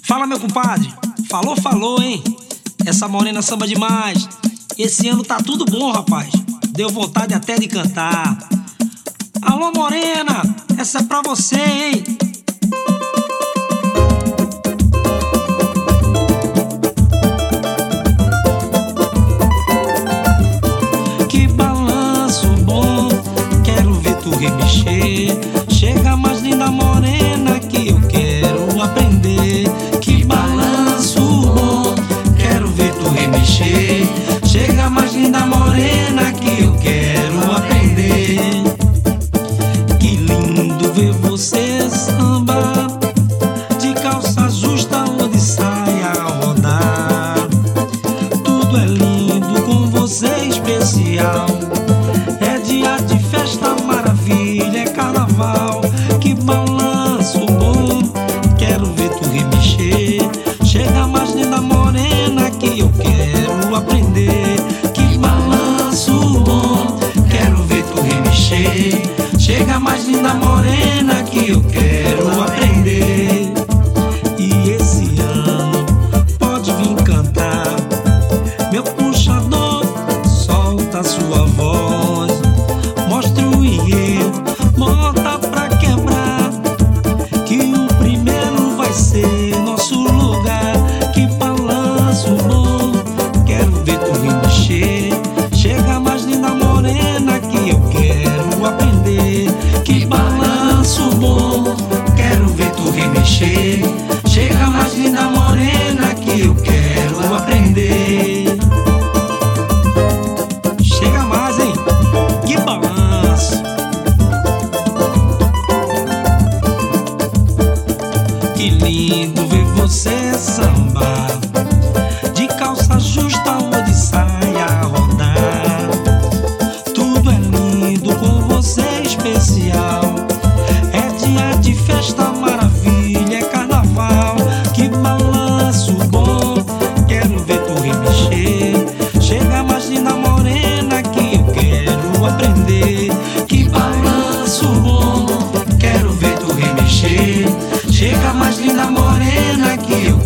Fala, meu compadre. Falou, falou, hein? Essa morena samba demais. Esse ano tá tudo bom, rapaz. Deu vontade até de cantar. Alô, morena, essa é pra você, hein? Que balanço bom, quero ver tu remexer. Chega mais linda morena que eu quero aprender. Que balanço bom, quero ver tu remexer. Chega mais linda morena que eu quero aprender. Que lindo ver você sambar, de calça justa ou de saia a rodar. Tudo é lindo com você especial. É dia de festa, maravilha, é carnaval. Que balanço bom, quero ver tu remexer. Chega mais linda morena que eu quero aprender. Que balanço bom, quero ver tu remexer. Chega mais linda morena que eu quero aprender. E esse ano pode vir cantar. Meu puxador, solta sua voz. Mostre o enredo, bota pra quebrar. Que o primeiro vai ser nosso lugar. Que balanço bom, quero ver tu remexer. Chega mais linda morena que eu quero aprender. Que balanço bom, quero ver tu remexer. Chega mais linda morena que eu quero aprender. Chega mais, hein? Que balanço. Que lindo ver você sambar, de calça justa ou de saia a rodar. Tudo é lindo com você especial. É dia de festa, maravilha, é carnaval. Que balanço bom, quero ver tu remexer. Chega mais linda morena que eu quero aprender. Que balanço bom, quero ver tu remexer. Chega mais linda morena que eu